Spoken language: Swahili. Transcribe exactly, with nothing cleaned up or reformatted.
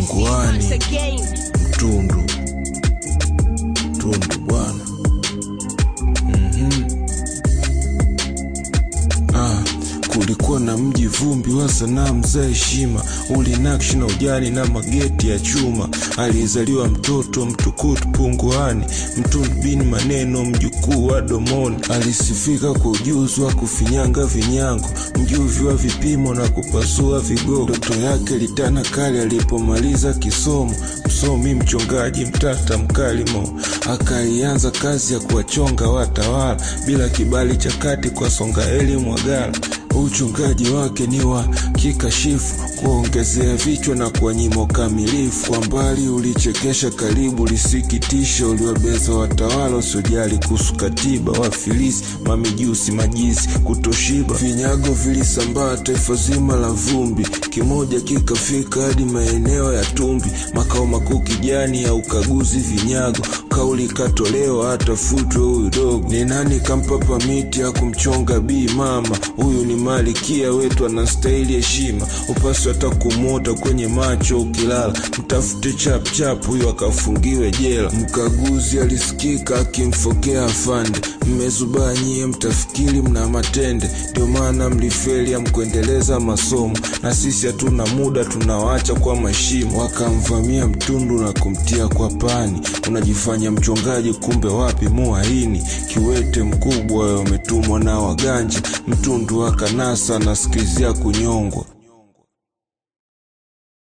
Punguani, Mtundu, Mtundu bwana. Mhm. Ah, kulikuwa na mji vumbi wa sanamu za heshima, ulinakshi na ujani na mageti ya chuma. Alizaliwa mtoto mtukutu Punguani, Mtundu bin Maneno, mjukuu wa Domoni. Alisifika kwa ujuzi wa kufinyanga vinyango, mjuvi wa vipimo na kupasua vigogo. Ndoto yake litana kali alipomaliza kisomo, msomi mchongaji mtata mkalimo. Akaianza kazi ya kuwachonga watawala, bila kibali cha kati kwa Songaeli Mwagala. Uchungaji wake ni wa kikashifu, kuongezea vichwa na kwa nyimo kamilifu. Kwa mbali ulichekesha, karibu lisikitisha, uliwabeza watawala usiojali kuhusu katiba. Wafilisi, mamijusi, majizi, kutoshiba. Vinyago vilisambaa taifa zima la vumbi, kimoja kikafika hadi maeneo ya Tumbi. Makao makuu kijani ya ukaguzi vinyago, kauli katolewa hata futwe huyu dogo. Ni nani kampa pamiti ya kumchonga bii mama? Huyu ni malikia wetu, anastahili heshima, upasi hata kumota kwenye macho ukilala. Mtafute chap chap, huyu akafungiwe jela. Mkaguzi alisikika akimfokea afande, mmezubaa nyie mtafikiri mna matende, ndio maana mlifeli ya mkuendeleza masomo, na sisi hatuna muda tunawaacha kwa mashimo. Wakamvamia Mtundu na kumtia kwa pani, unajifanya mchongaji kumbe wapi muhaini. Kiwete mkubwa umetumwa na waganja, Mtundu akanasa na sikizia kunyongwa.